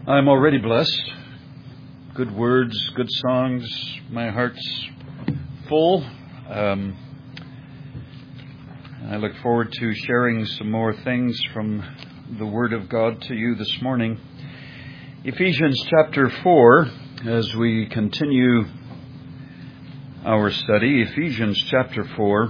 I'm already blessed. Good words, good songs. My heart's full. I look forward to sharing some more things from the Word of God to you this morning. Ephesians chapter 4, as we continue our study. Ephesians chapter 4.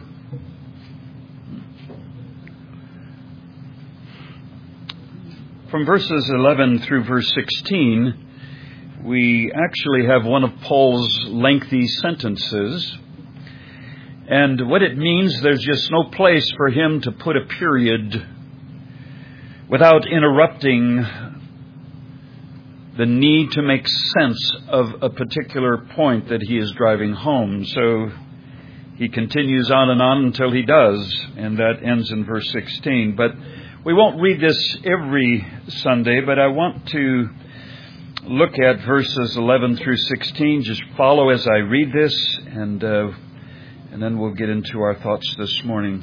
From verses 11 through verse 16, we actually have one of Paul's lengthy sentences. And what it means, there's just no place for him to put a period without interrupting the need to make sense of a particular point that he is driving home. So he continues on until he does, and that ends in verse 16. But we won't read this every Sunday, but I want to look at verses 11 through 16. Just follow as I read this, and then we'll get into our thoughts this morning.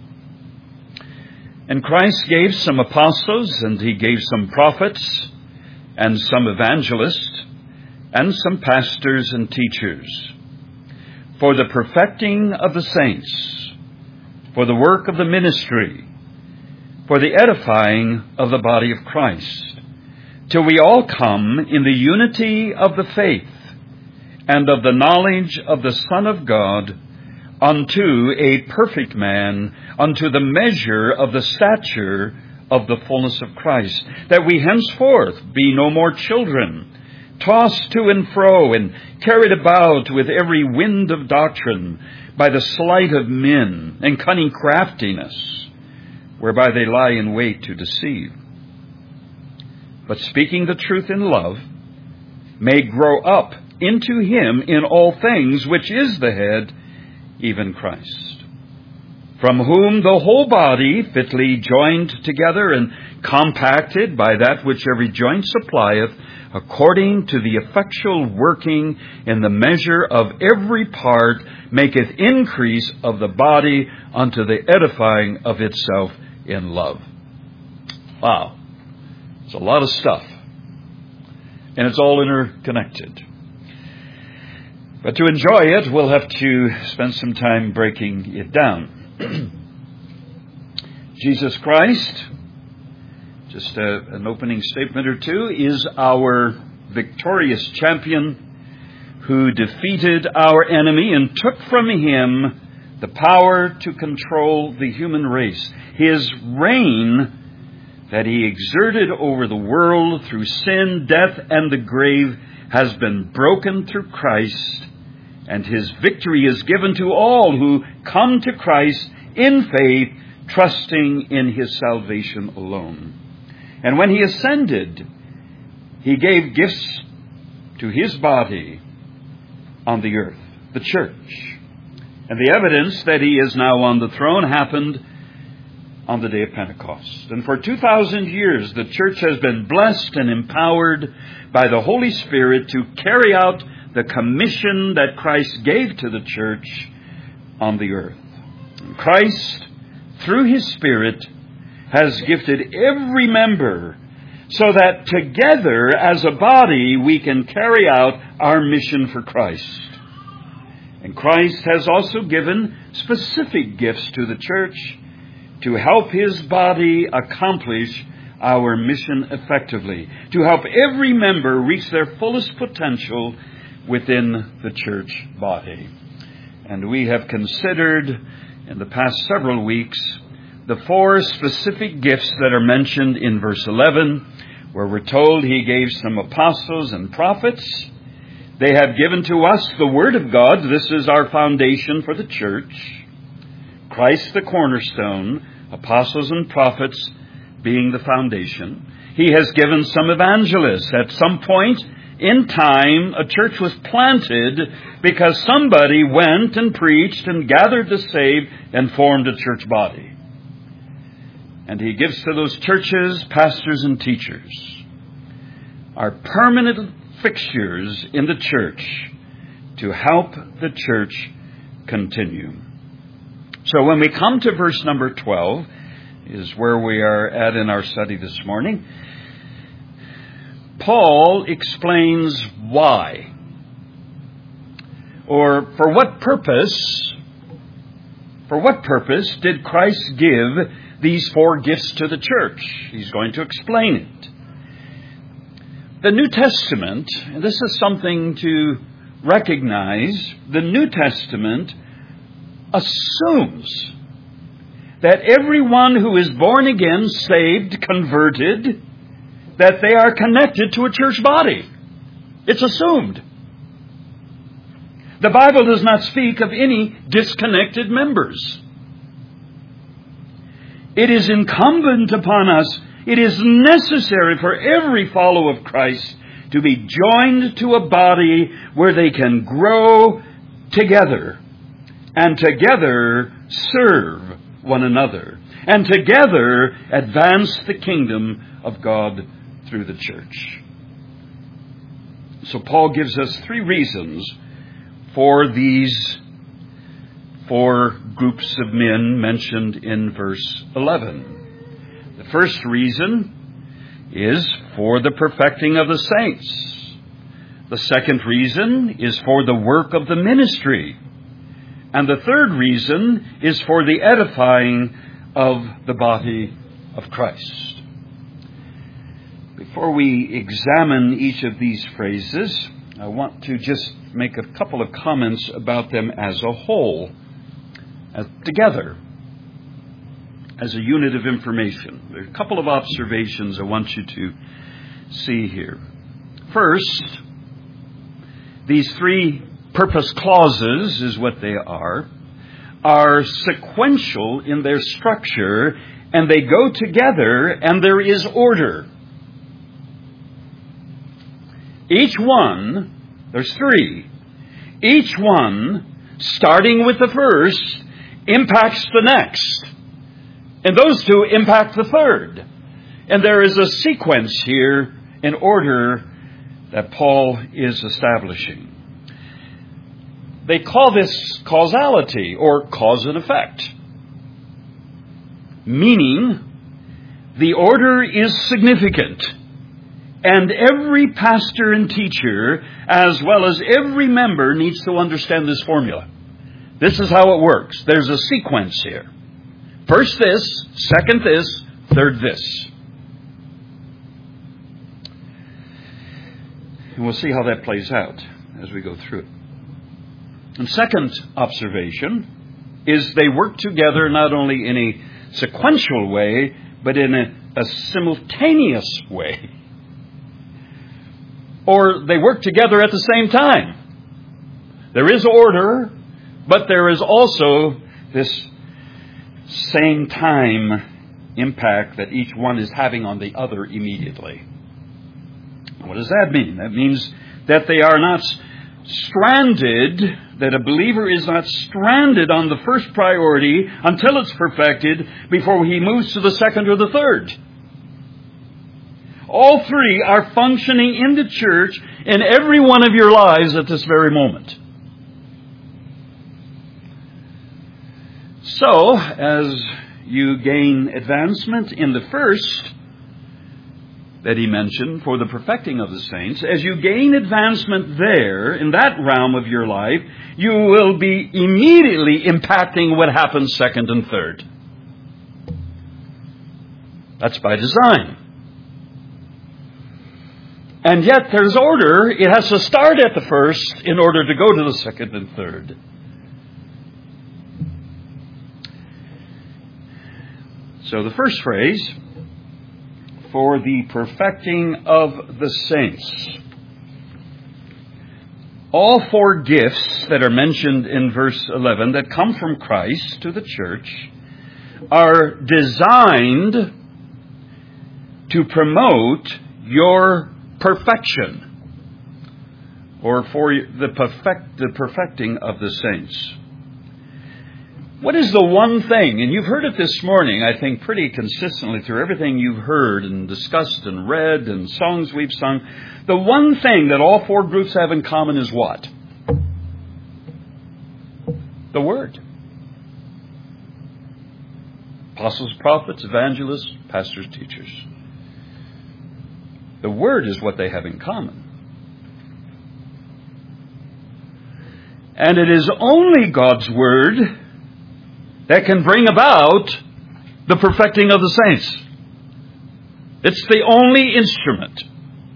And Christ gave some apostles, and he gave some prophets, and some evangelists, and some pastors and teachers, for the perfecting of the saints, for the work of the ministry, for the edifying of the body of Christ, till we all come in the unity of the faith and of the knowledge of the Son of God, unto a perfect man, unto the measure of the stature of the fullness of Christ, that we henceforth be no more children, tossed to and fro and carried about with every wind of doctrine by the sleight of men and cunning craftiness, whereby they lie in wait to deceive. But speaking the truth in love, may grow up into him in all things, which is the head, even Christ, from whom the whole body, fitly joined together and compacted by that which every joint supplieth, according to the effectual working in the measure of every part, maketh increase of the body unto the edifying of itself in love. Wow. It's a lot of stuff. And it's all interconnected. But to enjoy it, we'll have to spend some time breaking it down. Jesus Christ, just an opening statement or two, is our victorious champion who defeated our enemy and took from him the power to control the human race. His reign that he exerted over the world through sin, death, and the grave has been broken through Christ, and his victory is given to all who come to Christ in faith, trusting in his salvation alone. And when he ascended, he gave gifts to his body on the earth, the church. And the evidence that he is now on the throne happened on the day of Pentecost. And for 2,000 years, the church has been blessed and empowered by the Holy Spirit to carry out the commission that Christ gave to the church on the earth. And Christ, through his Spirit, has gifted every member so that together as a body we can carry out our mission for Christ. And Christ has also given specific gifts to the church to help his body accomplish our mission effectively, to help every member reach their fullest potential within the church body. And we have considered in the past several weeks the 4 specific gifts that are mentioned in verse 11, where we're told he gave some apostles and prophets. They have given to us the Word of God. This is our foundation for the church. Christ the cornerstone, apostles and prophets being the foundation. He has given some evangelists. At some point in time, a church was planted because somebody went and preached and gathered the saved and formed a church body. And he gives to those churches pastors and teachers, our permanent fixtures in the church to help the church continue. So when we come to verse number 12, is where we are at in our study this morning. Paul explains why. Or for what purpose did Christ give these 4 gifts to the church? He's going to explain it. The New Testament, and this is something to recognize, the New Testament assumes that everyone who is born again, saved, converted, that they are connected to a church body. It's assumed. The Bible does not speak of any disconnected members. It is incumbent upon us, it is necessary for every follower of Christ to be joined to a body where they can grow together and together serve one another and together advance the kingdom of God through the church. So Paul gives us 3 reasons for these 4 groups of men mentioned in verse 11. The first reason is for the perfecting of the saints. The second reason is for the work of the ministry. And the third reason is for the edifying of the body of Christ. Before we examine each of these phrases, I want to just make a couple of comments about them as a whole, together, as a unit of information. There are a couple of observations I want you to see here. First, these 3 purpose clauses, is what they are sequential in their structure, and they go together, and there is order. Each one, there's 3, each one, starting with the first, impacts the next. And those 2 impact the third. And there is a sequence here in order that Paul is establishing. They call this causality, or cause and effect. Meaning, the order is significant. And every pastor and teacher, as well as every member, needs to understand this formula. This is how it works. There's a sequence here. First this, second this, third this. And we'll see how that plays out as we go through it. And second observation is they work together not only in a sequential way, but in a simultaneous way. Or they work together at the same time. There is order, but there is also this same time impact that each one is having on the other immediately. What does that mean? That means that they are not stranded, that a believer is not stranded on the first priority until it's perfected before he moves to the second or the third. All 3 are functioning in the church in every one of your lives at this very moment. So, as you gain advancement in the first that he mentioned, for the perfecting of the saints, as you gain advancement there, in that realm of your life, you will be immediately impacting what happens second and third. That's by design. And yet there's order. It has to start at the first in order to go to the second and third. So the first phrase, for the perfecting of the saints. All 4 gifts that are mentioned in verse 11 that come from Christ to the church are designed to promote your perfection, or for the perfecting of the saints. What is the one thing, and you've heard it this morning, I think pretty consistently through everything you've heard and discussed and read and songs we've sung, the one thing that all 4 groups have in common is what? The Word. Apostles, prophets, evangelists, pastors, teachers. The Word is what they have in common. And it is only God's Word that can bring about the perfecting of the saints. It's the only instrument.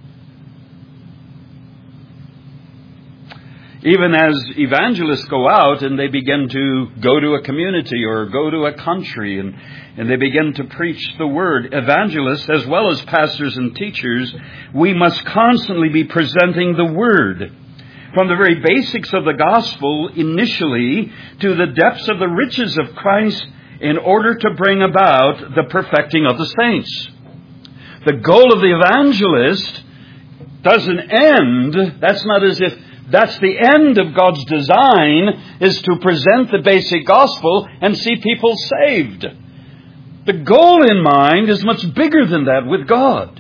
Even as evangelists go out and they begin to go to a community or go to a country and they begin to preach the Word, evangelists as well as pastors and teachers, we must constantly be presenting the Word. From the very basics of the gospel initially to the depths of the riches of Christ in order to bring about the perfecting of the saints. The goal of the evangelist doesn't end. That's not as if that's the end of God's design, is to present the basic gospel and see people saved. The goal in mind is much bigger than that with God.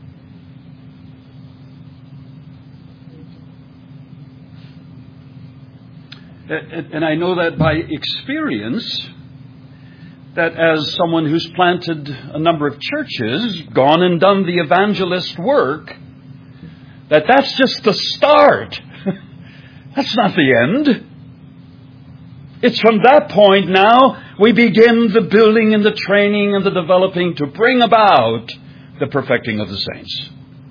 And I know that by experience, that as someone who's planted a number of churches, gone and done the evangelist work, that's just the start. That's not the end. It's from that point now we begin the building and the training and the developing to bring about the perfecting of the saints.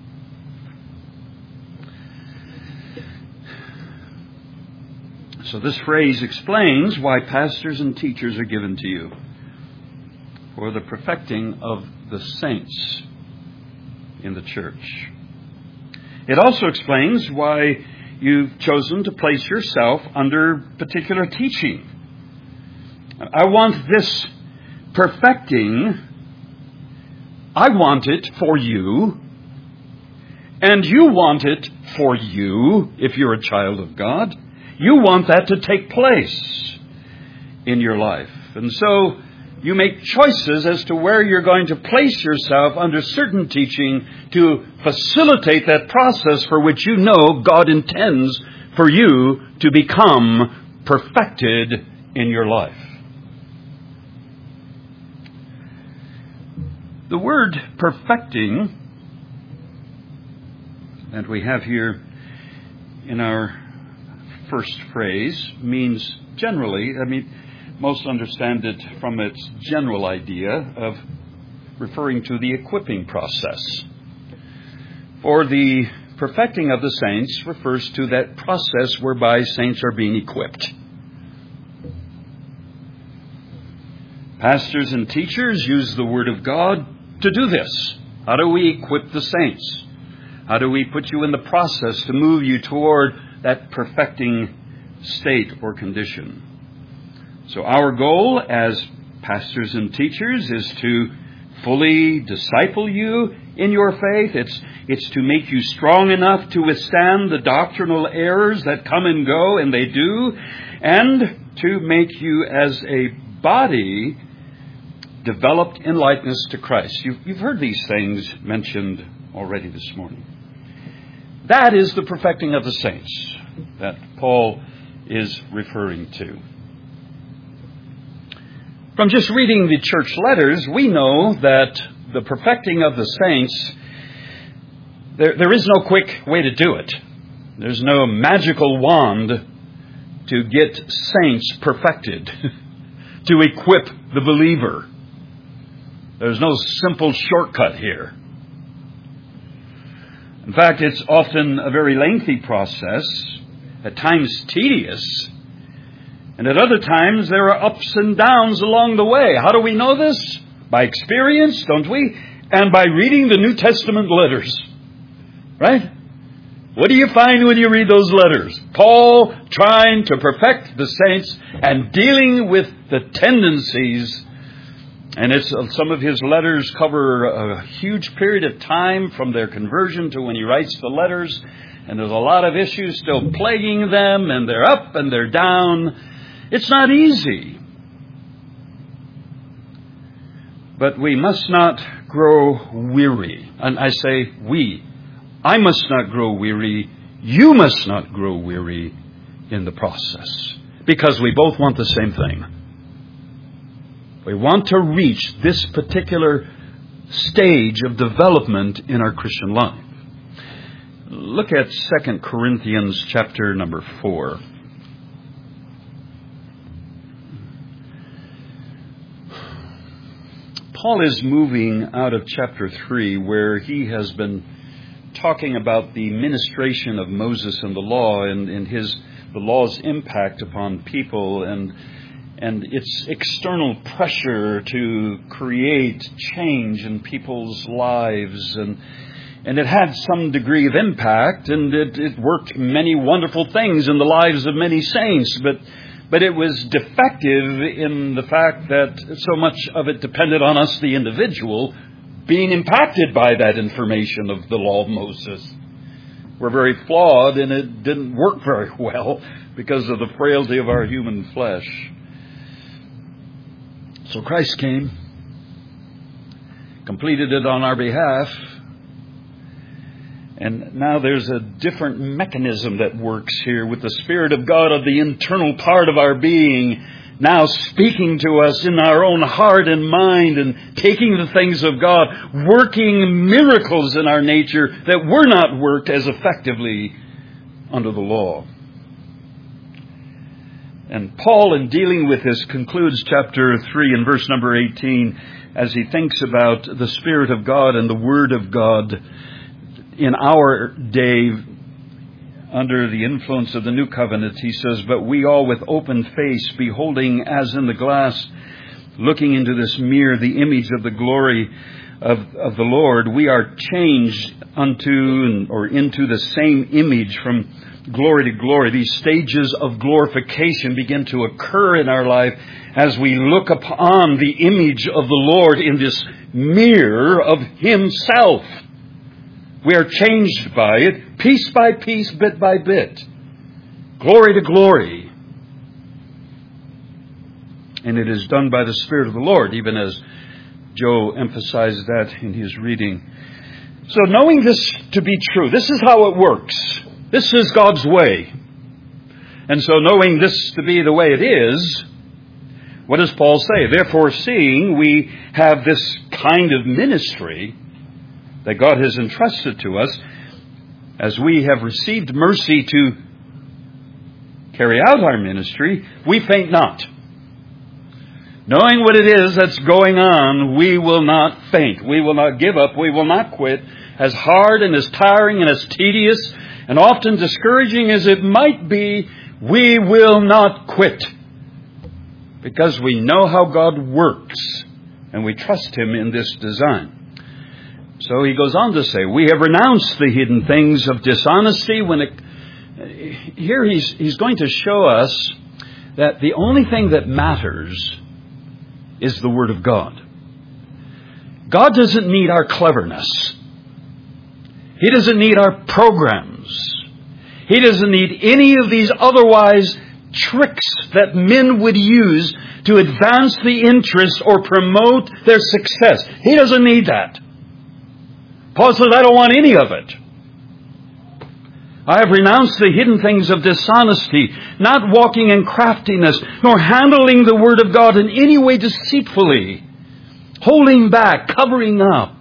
So this phrase explains why pastors and teachers are given to you. For the perfecting of the saints in the church. It also explains why you've chosen to place yourself under particular teaching. I want this perfecting. I want it for you. And you want it for you, if you're a child of God. You want that to take place in your life. And so you make choices as to where you're going to place yourself under certain teaching to facilitate that process for which you know God intends for you to become perfected in your life. The word perfecting that we have here in our first phrase means generally, most understand it from its general idea of referring to the equipping process. For the perfecting of the saints refers to that process whereby saints are being equipped. Pastors and teachers use the Word of God to do this. How do we equip the saints? How do we put you in the process to move you toward that perfecting state or condition? So our goal as pastors and teachers is to fully disciple you in your faith. It's to make you strong enough to withstand the doctrinal errors that come and go, and they do, and to make you as a body developed in likeness to Christ. You've heard these things mentioned already this morning. That is the perfecting of the saints that Paul is referring to. From just reading the church letters, we know that the perfecting of the saints, there is no quick way to do it. There's no magical wand to get saints perfected, to equip the believer. There's no simple shortcut here. In fact, it's often a very lengthy process, at times tedious, and at other times there are ups and downs along the way. How do we know this? By experience, don't we? And by reading the New Testament letters. Right? What do you find when you read those letters? Paul trying to perfect the saints and dealing with the tendencies. And some of his letters cover a huge period of time from their conversion to when he writes the letters. And there's a lot of issues still plaguing them, and they're up and they're down. It's not easy. But we must not grow weary. And I say we. I must not grow weary. You must not grow weary in the process. Because we both want the same thing. We want to reach this particular stage of development in our Christian life. Look at 2 Corinthians chapter number 4. Paul is moving out of chapter 3, where he has been talking about the ministration of Moses and the law and the law's impact upon people and its external pressure to create change in people's lives. And it had some degree of impact, and it worked many wonderful things in the lives of many saints, but it was defective in the fact that so much of it depended on us, the individual, being impacted by that information of the law of Moses. We're very flawed, and it didn't work very well because of the frailty of our human flesh. So Christ came, completed it on our behalf, and now there's a different mechanism that works here with the Spirit of God of the internal part of our being now speaking to us in our own heart and mind and taking the things of God, working miracles in our nature that were not worked as effectively under the law. And Paul, in dealing with this, concludes chapter 3 and verse number 18 as he thinks about the Spirit of God and the Word of God in our day under the influence of the New Covenant. He says, "But we all with open face, beholding as in the glass, looking into this mirror, the image of the glory of the Lord, we are changed into the same image from glory to glory." These stages of glorification begin to occur in our life as we look upon the image of the Lord in this mirror of Himself. We are changed by it, piece by piece, bit by bit. Glory to glory. And it is done by the Spirit of the Lord, even as Joe emphasized that in his reading. So knowing this to be true, this is how it works. This is God's way. And so knowing this to be the way it is, what does Paul say? "Therefore, seeing we have this kind of ministry that God has entrusted to us, as we have received mercy to carry out our ministry, we faint not." Knowing what it is that's going on, we will not faint. We will not give up. We will not quit. As hard and as tiring and as tedious and often discouraging as it might be, we will not quit. Because we know how God works and we trust Him in this design. So he goes on to say, "We have renounced the hidden things of dishonesty." Here he's going to show us that the only thing that matters is the Word of God. God doesn't need our cleverness. He doesn't need our programs. He doesn't need any of these otherwise tricks that men would use to advance the interest or promote their success. He doesn't need that. Paul says, "I don't want any of it. I have renounced the hidden things of dishonesty, not walking in craftiness, nor handling the Word of God in any way deceitfully, holding back, covering up,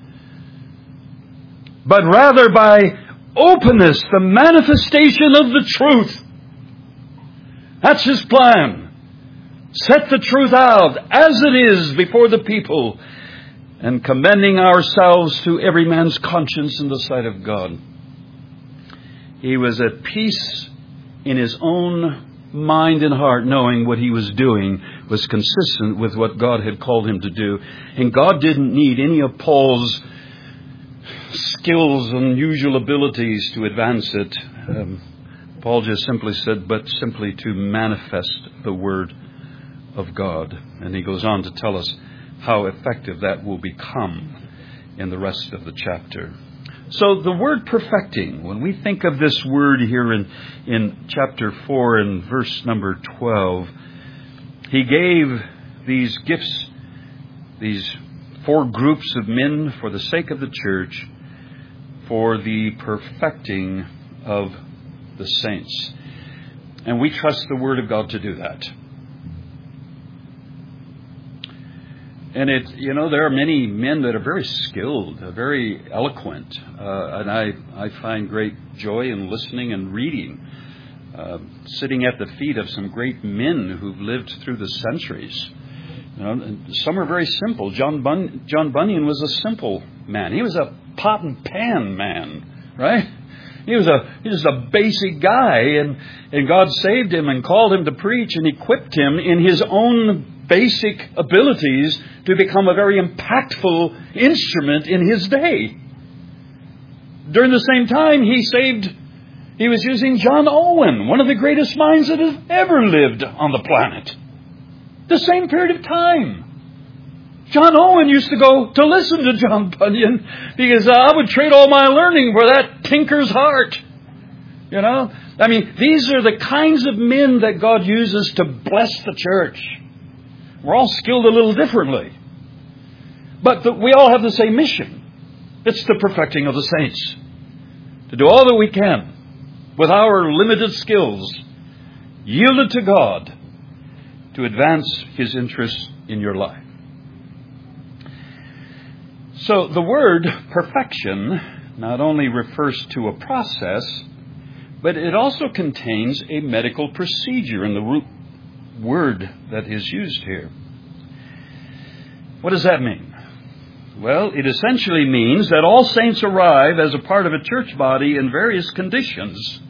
but rather by openness, the manifestation of the truth." That's His plan. Set the truth out as it is before the people, and commending ourselves to every man's conscience in the sight of God. He was at peace in his own mind and heart, knowing what he was doing was consistent with what God had called him to do. And God didn't need any of Paul's skills and unusual abilities to advance it. Paul just simply said, but simply to manifest the Word of God. And he goes on to tell us how effective that will become in the rest of the chapter. So the word perfecting, when we think of this word here in chapter 4 and verse number 12, he gave these gifts, these 4 groups of men for the sake of the church, for the perfecting of the saints. And we trust the Word of God to do that. And there are many men that are very skilled, very eloquent, and I find great joy in listening and reading, sitting at the feet of some great men who've lived through the centuries. And some are very simple. John Bunyan was a simple man. He was a pot and pan man, right? He was a basic guy, and God saved him and called him to preach and equipped him in his own basic abilities to become a very impactful instrument in his day. During the same time, he was using John Owen, one of the greatest minds that has ever lived on the planet. The same period of time. John Owen used to go to listen to John Bunyan because I would trade all my learning for that tinker's heart. These are the kinds of men that God uses to bless the church. We're all skilled a little differently. But we all have the same mission. It's the perfecting of the saints. To do all that we can with our limited skills, yielded to God, to advance His interests in your life. So the word perfection not only refers to a process, but it also contains a medical procedure in the root word that is used here. What does that mean? Well, it essentially means that all saints arrive as a part of a church body in various conditions.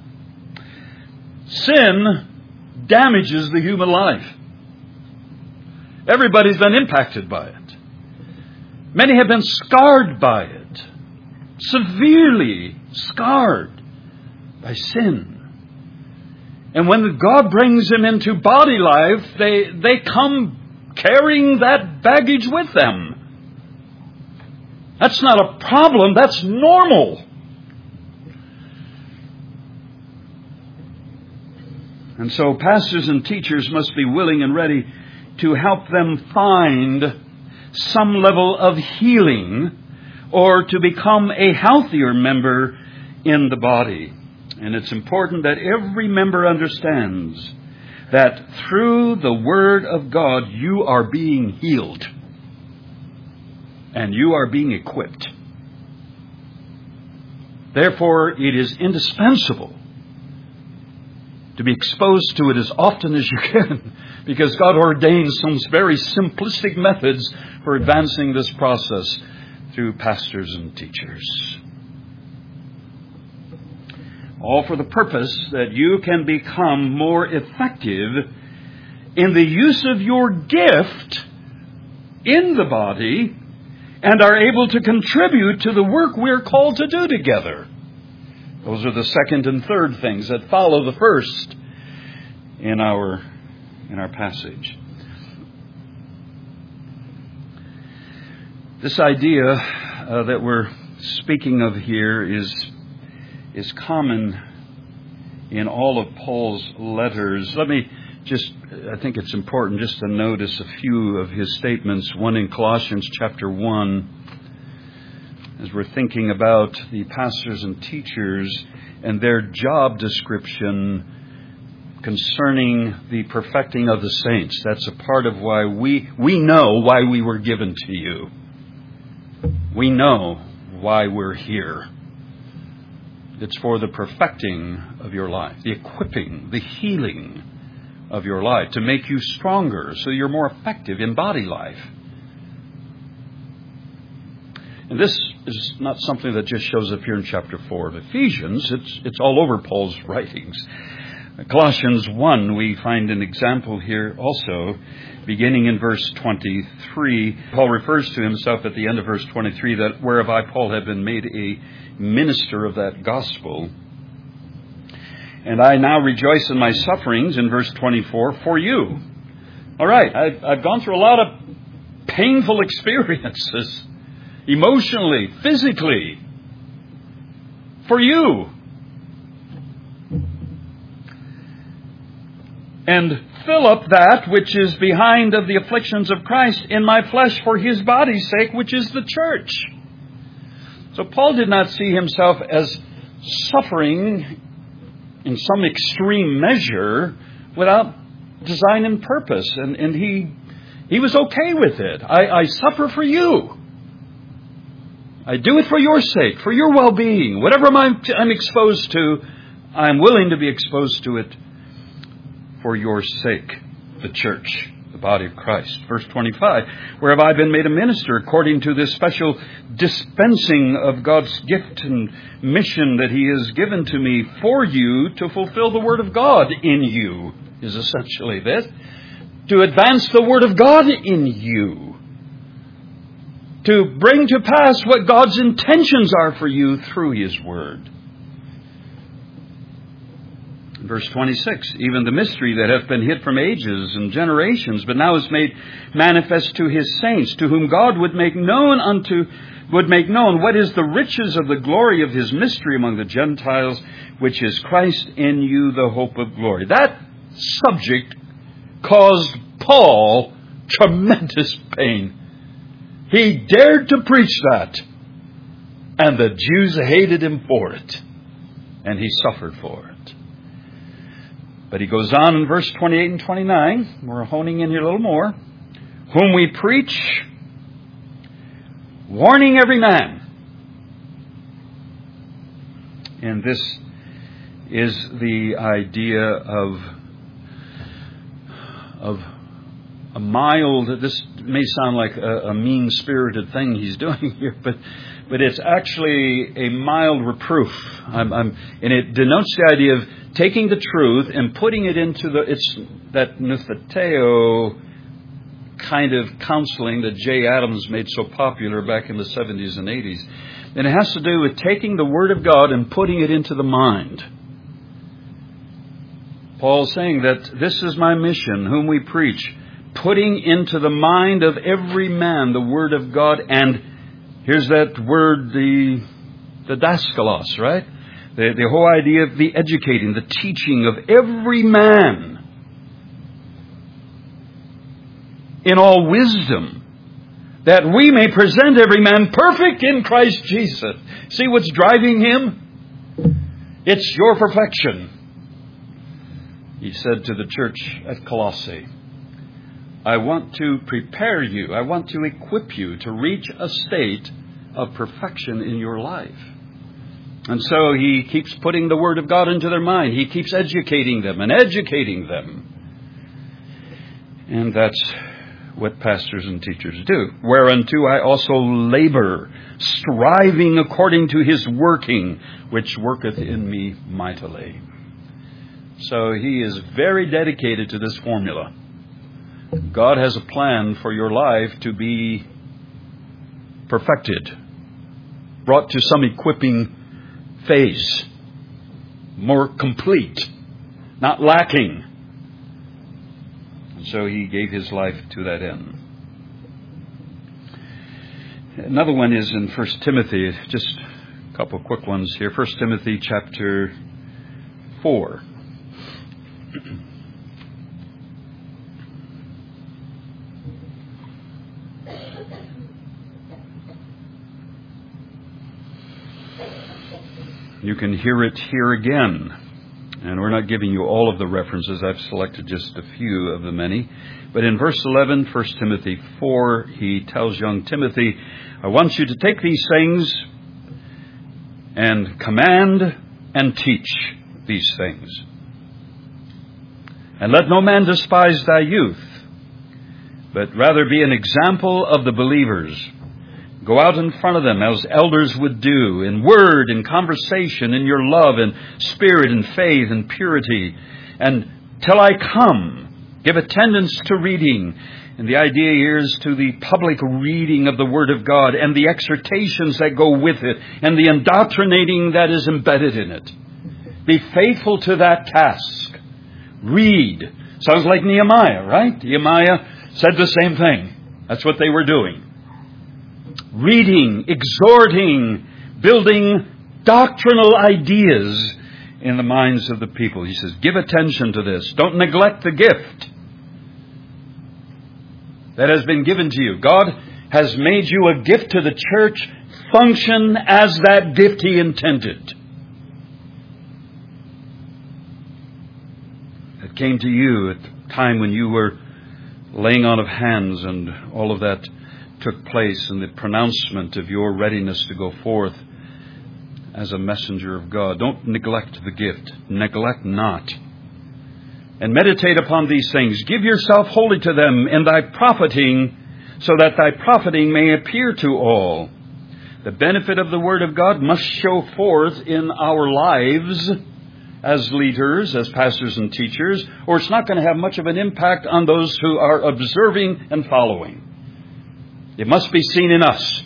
Sin damages the human life. Everybody's been impacted by it. Many have been scarred by it, severely scarred by sin. And when God brings them into body life, they come carrying that baggage with them. That's not a problem, that's normal. And so pastors and teachers must be willing and ready to help them find some level of healing or to become a healthier member in the body. And it's important that every member understands that through the Word of God you are being healed and you are being equipped. Therefore, it is indispensable to be exposed to it as often as you can, because God ordains some very simplistic methods for advancing this process through pastors and teachers. All for the purpose that you can become more effective in the use of your gift in the body and are able to contribute to the work we're called to do together. Those are the second and third things that follow the first in our passage. This idea that we're speaking of here is common in all of Paul's letters. I think it's important just to notice a few of his statements. One in Colossians chapter 1, as we're thinking about the pastors and teachers and their job description concerning the perfecting of the saints. That's a part of why we know why we were given to you. We know why we're here. It's for the perfecting of your life, the equipping, the healing of your life, to make you stronger so you're more effective in body life. And this is not something that just shows up here in chapter 4 of Ephesians. It's all over Paul's writings. Colossians 1, we find an example here also, beginning in verse 23. Paul refers to himself at the end of verse 23 that whereby Paul had been made a minister of that gospel. And I now rejoice in my sufferings, in verse 24, for you. All right, I've gone through a lot of painful experiences, emotionally, physically, for you. And fill up that which is behind of the afflictions of Christ in my flesh for His body's sake, which is the church. So Paul did not see himself as suffering in some extreme measure without design and purpose. And he He was okay with it. I suffer for you. I do it for your sake, for your well-being. Whatever I'm exposed to, I'm willing to be exposed to it for your sake, the church, the body of Christ. Verse 25, where have I been made a minister according to this special dispensing of God's gift and mission that He has given to me for you to fulfill the Word of God in you, is essentially this. To advance the Word of God in you. To bring to pass what God's intentions are for you through His Word. Verse 26, even the mystery that hath been hid from ages and generations, but now is made manifest to His saints, to whom God would make known what is the riches of the glory of His mystery among the Gentiles, which is Christ in you, the hope of glory. That subject caused Paul tremendous pain. He dared to preach that, and the Jews hated him for it, and he suffered for it. But he goes on in verse 28 and 29, we're honing in here a little more, whom we preach, warning every man. And this is the idea of a mild, this may sound like a mean-spirited thing he's doing here, but it's actually a mild reproof. And it denotes the idea of taking the truth and putting it into it's that nutheteo kind of counseling that Jay Adams made so popular back in the 70s and 80s. And it has to do with taking the Word of God and putting it into the mind. Paul's saying that this is my mission, whom we preach, putting into the mind of every man the Word of God. And here's that word, the daskalos, right? The whole idea of the educating, the teaching of every man in all wisdom, that we may present every man perfect in Christ Jesus. See what's driving him? It's your perfection. He said to the church at Colossae, I want to prepare you, I want to equip you to reach a state of perfection in your life. And so he keeps putting the Word of God into their mind. He keeps educating them and educating them. And that's what pastors and teachers do. Whereunto I also labor, striving according to His working, which worketh in me mightily. So he is very dedicated to this formula. God has a plan for your life to be perfected, brought to some equipping phase, more complete, not lacking. And so he gave his life to that end. Another one is in 1 Timothy, just a couple of quick ones here. 1 Timothy chapter 4. You can hear it here again. And we're not giving you all of the references. I've selected just a few of the many. But in verse 11, 1 Timothy 4, he tells young Timothy, I want you to take these things and command and teach these things. And let no man despise thy youth, but rather be an example of the believers. Go out in front of them as elders would do, in word, in conversation, in your love and spirit and faith and purity. And till I come, give attendance to reading. And the idea here is to the public reading of the Word of God and the exhortations that go with it and the indoctrinating that is embedded in it. Be faithful to that task. Read. Sounds like Nehemiah, right? Nehemiah said the same thing. That's what they were doing. Reading, exhorting, building doctrinal ideas in the minds of the people. He says, give attention to this. Don't neglect the gift that has been given to you. God has made you a gift to the church. Function as that gift He intended. It came to you at the time when you were laying on of hands and all of that took place, and the pronouncement of your readiness to go forth as a messenger of God. Don't neglect the gift. Neglect not. And meditate upon these things. Give yourself wholly to them in thy profiting, so that thy profiting may appear to all. The benefit of the Word of God must show forth in our lives as leaders, as pastors and teachers, or it's not going to have much of an impact on those who are observing and following. It must be seen in us.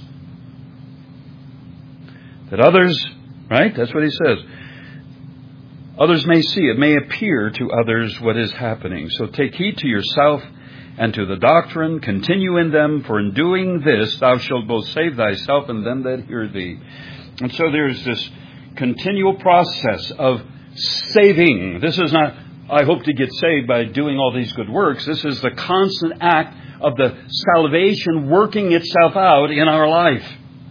That others, right? That's what he says. Others may see, it may appear to others what is happening. So take heed to yourself and to the doctrine, continue in them, for in doing this thou shalt both save thyself and them that hear thee. And so there's this continual process of saving. This is not, I hope to get saved by doing all these good works. This is the constant act of the salvation working itself out in our life.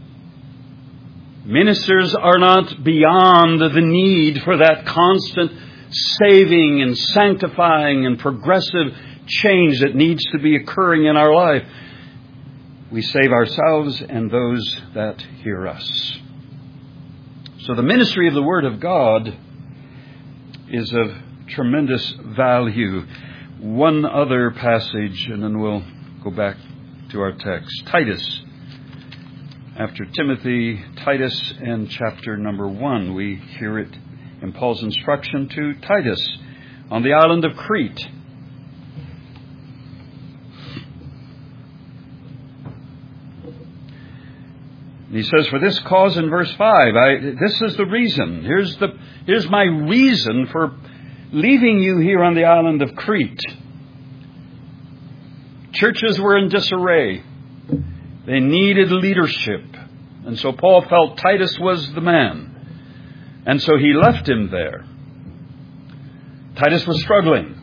Ministers are not beyond the need for that constant saving and sanctifying and progressive change that needs to be occurring in our life. We save ourselves and those that hear us. So the ministry of the Word of God is of tremendous value. One other passage, and then we'll go back to our text. Titus. After Timothy, Titus and chapter number 1, we hear it in Paul's instruction to Titus on the island of Crete. And he says, for this cause in verse 5, this is the reason. Here's my reason for leaving you here on the island of Crete. Churches were in disarray. They needed leadership. And so Paul felt Titus was the man. And so he left him there. Titus was struggling.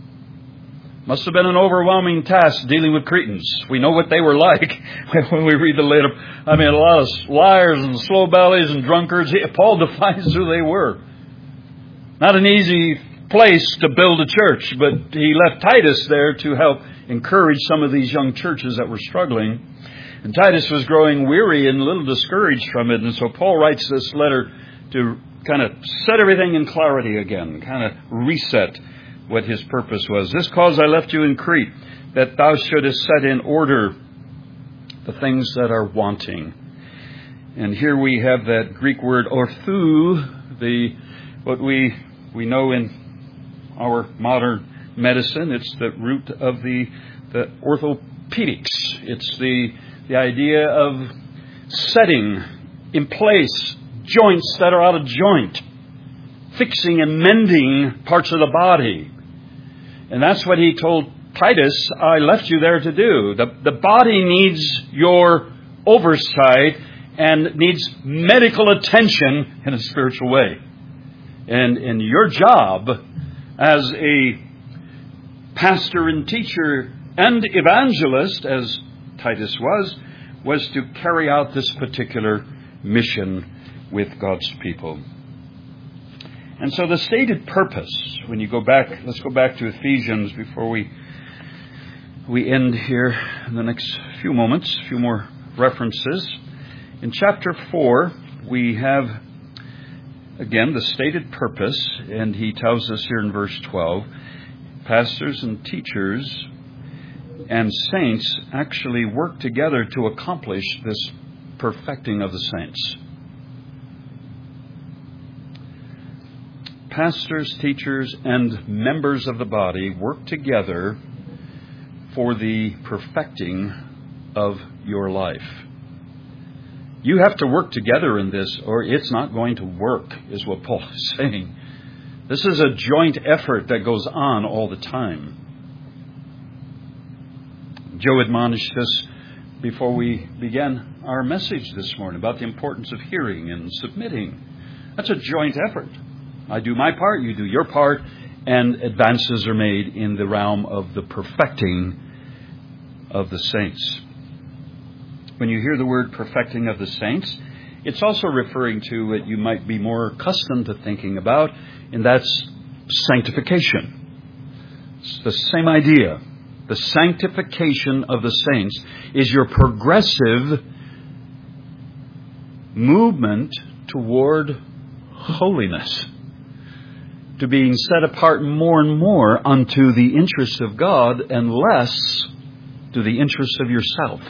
Must have been an overwhelming task dealing with Cretans. We know what they were like when we read the letter. I mean, a lot of liars and slow bellies and drunkards. Paul defines who they were. Not an easy place to build a church, but he left Titus there to help encourage some of these young churches that were struggling. And Titus was growing weary and a little discouraged from it. And so Paul writes this letter to kind of set everything in clarity again, kind of reset what his purpose was. This cause I left you in Crete, that thou shouldest set in order the things that are wanting. And here we have that Greek word orthou, what we know in our modern medicine. It's the root of the orthopedics. It's the idea of setting in place joints that are out of joint, fixing and mending parts of the body. And that's what he told Titus, I left you there to do. The body needs your oversight and needs medical attention in a spiritual way. And your job as a pastor and teacher and evangelist, as Titus was to carry out this particular mission with God's people. And so the stated purpose, when you go back, let's go back to Ephesians before we end here in the next few moments, a few more references. In chapter 4, we have, again, the stated purpose, and he tells us here in verse 12, pastors and teachers and saints actually work together to accomplish this perfecting of the saints. Pastors, teachers, and members of the body work together for the perfecting of your life. You have to work together in this, or it's not going to work, is what Paul is saying. This is a joint effort that goes on all the time. Joe admonished us before we began our message this morning about the importance of hearing and submitting. That's a joint effort. I do my part, you do your part, and advances are made in the realm of the perfecting of the saints. When you hear the word perfecting of the saints, it's also referring to what you might be more accustomed to thinking about, and that's sanctification. It's the same idea. the sanctification of the saints, is your progressive movement toward holiness, to being set apart more and more unto the interests of God and less to the interests of yourself.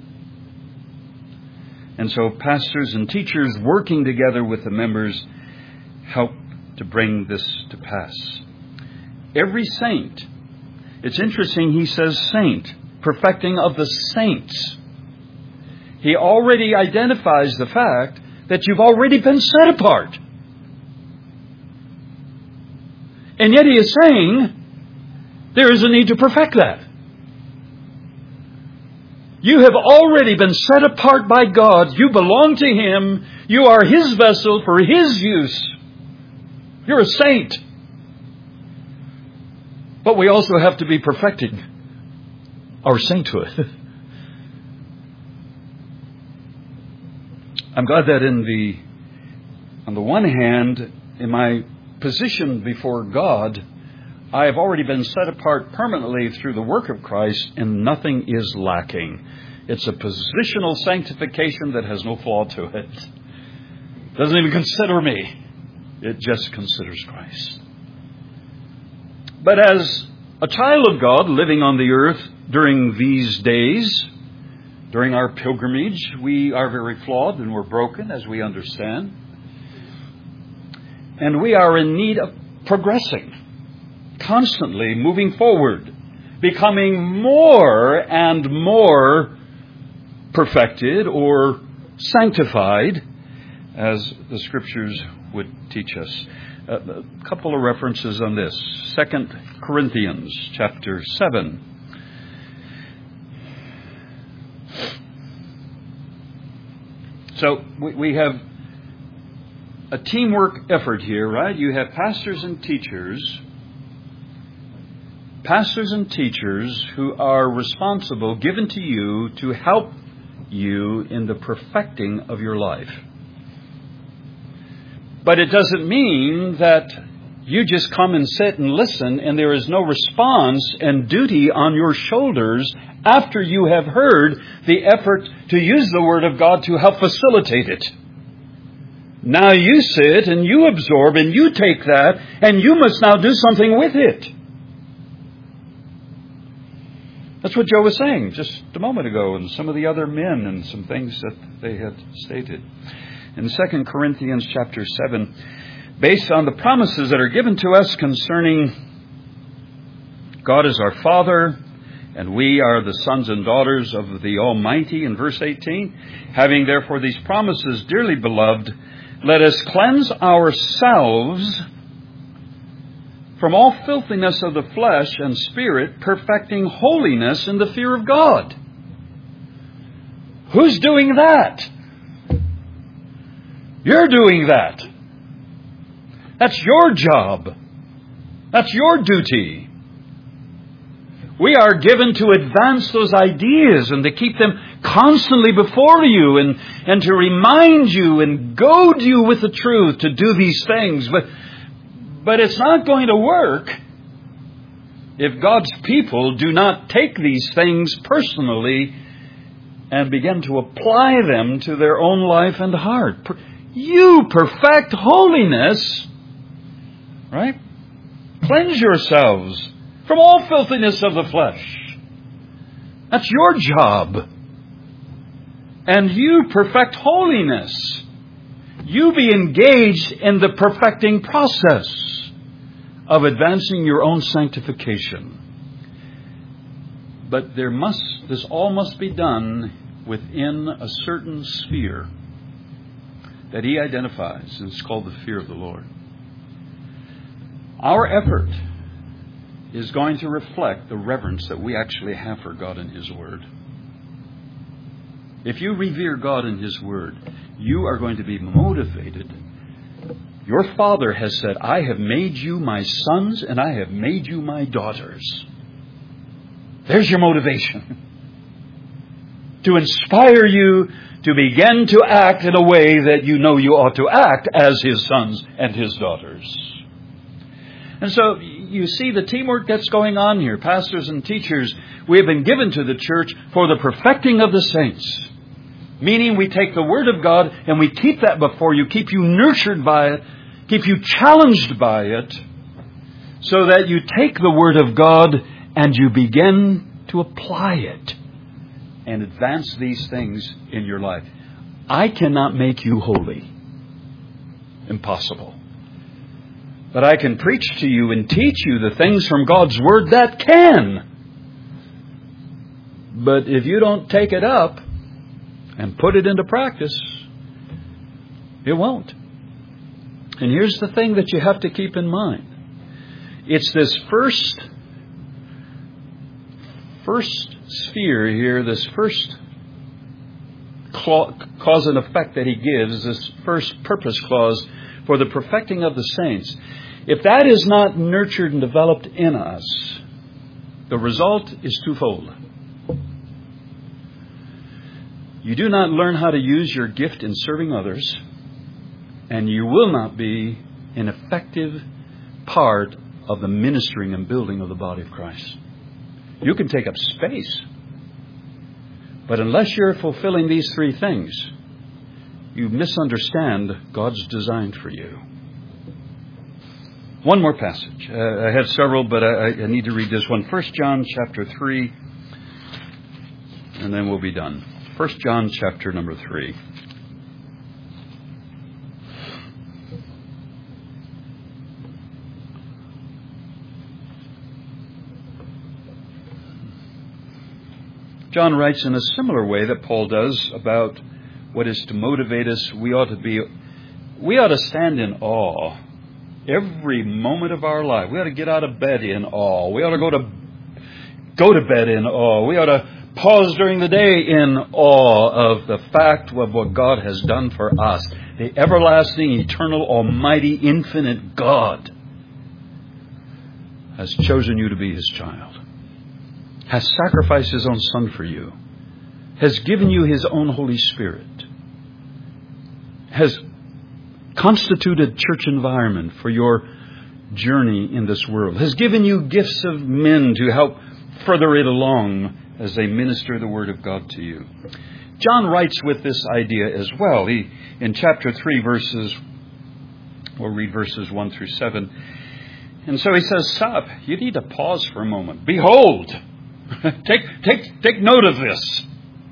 And so pastors and teachers working together with the members help to bring this to pass. Every saint, it's interesting he says saint, perfecting of the saints. He already identifies the fact that you've already been set apart. And yet he is saying there is a need to perfect that. You have already been set apart by God. You belong to Him. You are His vessel for His use. You're a saint. But we also have to be perfecting our sainthood. I'm glad that on the one hand, in my position before God, I have already been set apart permanently through the work of Christ, and nothing is lacking. It's a positional sanctification that has no flaw to it. Doesn't even consider me. It just considers Christ. But as a child of God living on the earth during these days, during our pilgrimage, we are very flawed and we're broken, as we understand. And we are in need of progressing, constantly moving forward, becoming more and more perfected or sanctified, as the Scriptures would teach us. A couple of references on this. 2 Corinthians chapter 7. So we have a teamwork effort here, right? You have pastors and teachers who are responsible, given to you to help you in the perfecting of your life. But it doesn't mean that you just come and sit and listen and there is no response and duty on your shoulders after you have heard the effort to use the Word of God to help facilitate it. Now you sit and you absorb and you take that and you must now do something with it. That's what Joe was saying just a moment ago, and some of the other men and some things that they had stated. In 2 Corinthians chapter 7, based on the promises that are given to us concerning God as our Father, and we are the sons and daughters of the Almighty, in verse 18, having therefore these promises, dearly beloved, let us cleanse ourselves from all filthiness of the flesh and spirit, perfecting holiness in the fear of God. Who's doing that? You're doing that. That's your job. That's your duty. We are given to advance those ideas and to keep them constantly before you and to remind you and goad you with the truth to do these things. But it's not going to work if God's people do not take these things personally and begin to apply them to their own life and heart. You perfect holiness, right? Cleanse yourselves from all filthiness of the flesh. That's your job. And you perfect holiness. You be engaged in the perfecting process of advancing your own sanctification. But this all must be done within a certain sphere that He identifies, and it's called the fear of the Lord. Our effort is going to reflect the reverence that we actually have for God and His Word. If you revere God and His Word, you are going to be motivated. Your Father has said, I have made you my sons and I have made you my daughters. There's your motivation. To inspire you to begin to act in a way that you know you ought to act as His sons and His daughters. And so you see the teamwork that's going on here. Pastors and teachers, we have been given to the church for the perfecting of the saints. Meaning we take the Word of God and we keep that before you, keep you nurtured by it, keep you challenged by it, so that you take the Word of God and you begin to apply it and advance these things in your life. I cannot make you holy. Impossible. But I can preach to you and teach you the things from God's Word that can. But if you don't take it up and put it into practice, it won't. And here's the thing that you have to keep in mind. It's this first sphere here, this first cause and effect that he gives, this first purpose clause for the perfecting of the saints. If that is not nurtured and developed in us, the result is twofold. You do not learn how to use your gift in serving others, and you will not be an effective part of the ministering and building of the body of Christ. You can take up space, but unless you're fulfilling these three things, you misunderstand God's design for you. One more passage. I have several, but I need to read this one. 1 John chapter 3, and then we'll be done. 1 John chapter number 3. John writes in a similar way that Paul does about what is to motivate us. We ought to stand in awe every moment of our life. We ought to get out of bed in awe. We ought to go to bed in awe. We ought to pause during the day in awe of the fact of what God has done for us. The everlasting, eternal, almighty, infinite God has chosen you to be His child, has sacrificed His own Son for you, has given you His own Holy Spirit, has constituted church environment for your journey in this world, has given you gifts of men to help further it along as they minister the Word of God to you. John writes with this idea as well. In chapter 3, we'll read verses 1 through 7. And so he says, stop. You need to pause for a moment. Behold. Take note of this.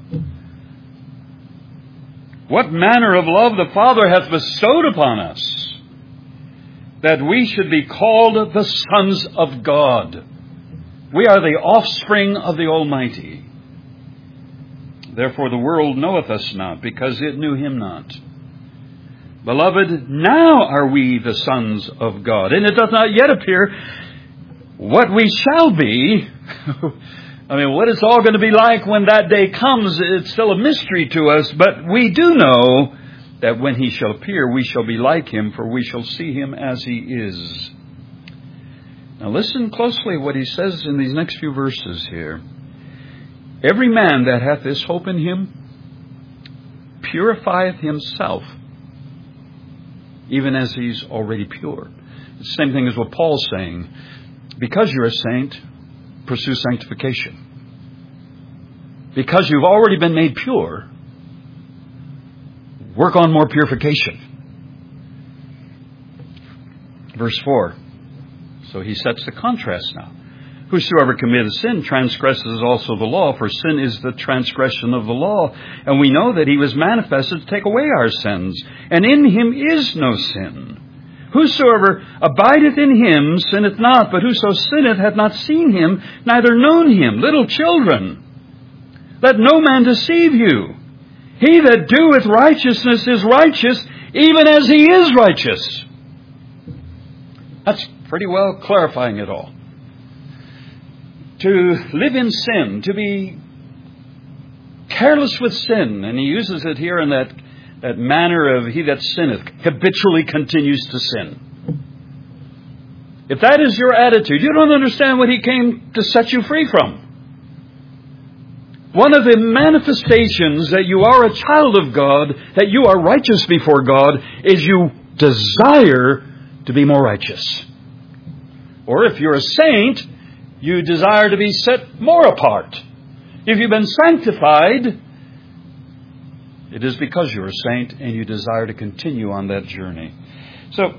What manner of love the Father hath bestowed upon us, that we should be called the sons of God. We are the offspring of the Almighty. Therefore the world knoweth us not, because it knew Him not. Beloved, now are we the sons of God, and it doth not yet appear what we shall be. I mean, what it's all going to be like when that day comes, it's still a mystery to us, but we do know that when He shall appear, we shall be like Him, for we shall see Him as He is. Now listen closely what he says in these next few verses here. Every man that hath this hope in him purifieth himself, even as he's already pure. It's the same thing as what Paul's saying. Because you're a saint, pursue sanctification. Because you've already been made pure, work on more purification. Verse 4. So he sets the contrast now. Whosoever committeth sin transgresses also the law, for sin is the transgression of the law. And we know that He was manifested to take away our sins, and in Him is no sin. Whosoever abideth in Him sinneth not, but whoso sinneth hath not seen Him, neither known Him. Little children, let no man deceive you. He that doeth righteousness is righteous, even as he is righteous. That's pretty well clarifying it all. To live in sin, to be careless with sin, and he uses it here in that manner of he that sinneth, habitually continues to sin. If that is your attitude, you don't understand what He came to set you free from. One of the manifestations that you are a child of God, that you are righteous before God, is you desire to be more righteous. Or if you're a saint, you desire to be set more apart. If you've been sanctified, it is because you're a saint and you desire to continue on that journey. So,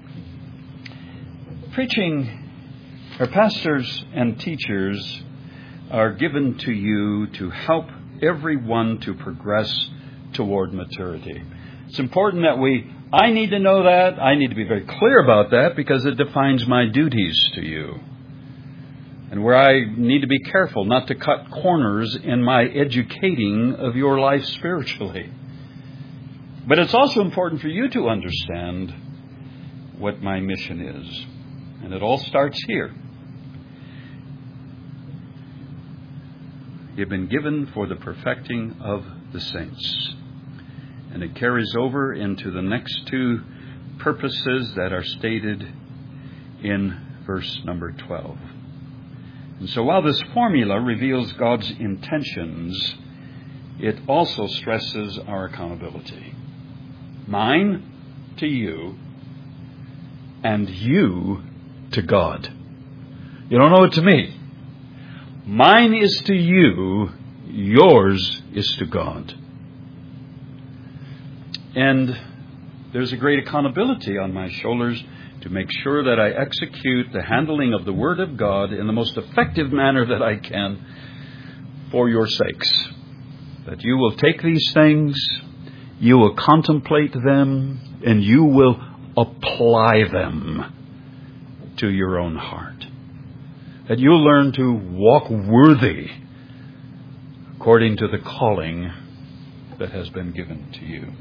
preaching, or pastors and teachers are given to you to help everyone to progress toward maturity. It's important that I need to know that. I need to be very clear about that because it defines my duties to you. And where I need to be careful not to cut corners in my educating of your life spiritually. But it's also important for you to understand what my mission is. And it all starts here. You've been given for the perfecting of the saints. And it carries over into the next two purposes that are stated in verse number 12. And so while this formula reveals God's intentions, it also stresses our accountability. Mine to you, and you to God. You don't owe it to me. Mine is to you, yours is to God. And there's a great accountability on my shoulders to make sure that I execute the handling of the Word of God in the most effective manner that I can for your sakes. That you will take these things, you will contemplate them, and you will apply them to your own heart. That you'll learn to walk worthy according to the calling that has been given to you.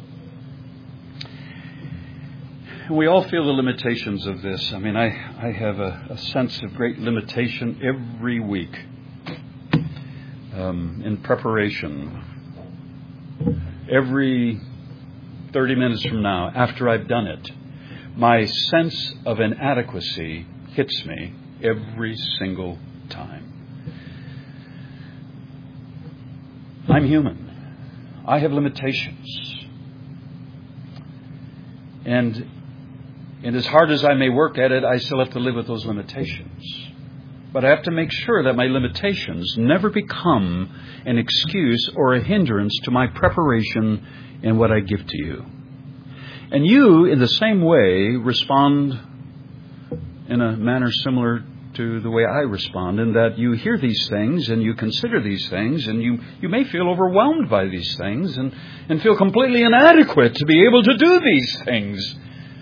We all feel the limitations of this. I mean, I have a sense of great limitation every week in preparation. Every 30 minutes from now, after I've done it, my sense of inadequacy hits me every single time. I'm human. I have limitations. And as hard as I may work at it, I still have to live with those limitations. But I have to make sure that my limitations never become an excuse or a hindrance to my preparation in what I give to you. And you, in the same way, respond in a manner similar to the way I respond, in that you hear these things and you consider these things, and you may feel overwhelmed by these things and feel completely inadequate to be able to do these things.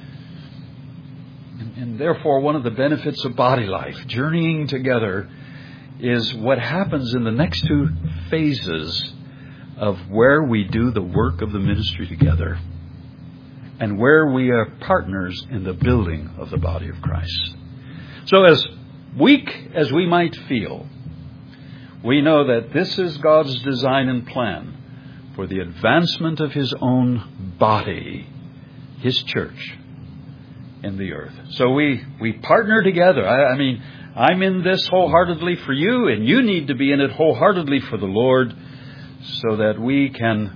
And therefore, one of the benefits of body life, journeying together, is what happens in the next two phases of where we do the work of the ministry together and where we are partners in the building of the body of Christ. So as weak as we might feel, we know that this is God's design and plan for the advancement of His own body, His church, in the earth. So we partner together. I mean, I'm in this wholeheartedly for you, and you need to be in it wholeheartedly for the Lord, so that we can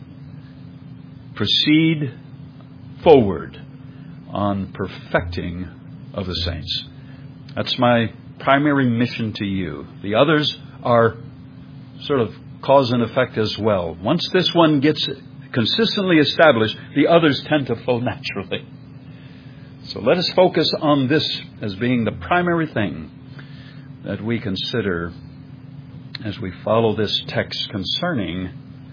proceed forward on perfecting of the saints. That's my primary mission to you. The others are sort of cause and effect as well. Once this one gets consistently established, the others tend to flow naturally. So let us focus on this as being the primary thing that we consider as we follow this text concerning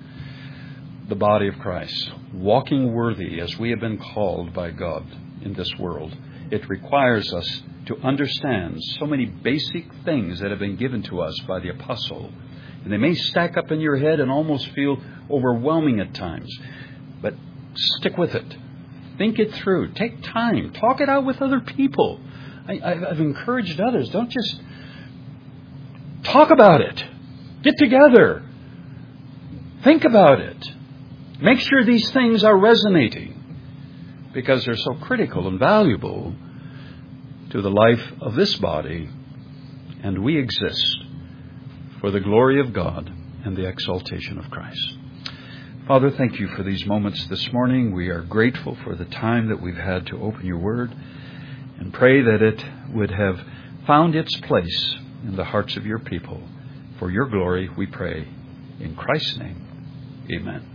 the body of Christ. Walking worthy as we have been called by God in this world. It requires us to understand so many basic things that have been given to us by the apostle. And they may stack up in your head and almost feel overwhelming at times. But stick with it. Think it through. Take time. Talk it out with other people. I've encouraged others. Don't just talk about it. Get together. Think about it. Make sure these things are resonating, because they're so critical and valuable to the life of this body, and we exist for the glory of God and the exaltation of Christ. Father, thank you for these moments this morning. We are grateful for the time that we've had to open your word, and pray that it would have found its place in the hearts of your people. For your glory, we pray. In Christ's name, amen.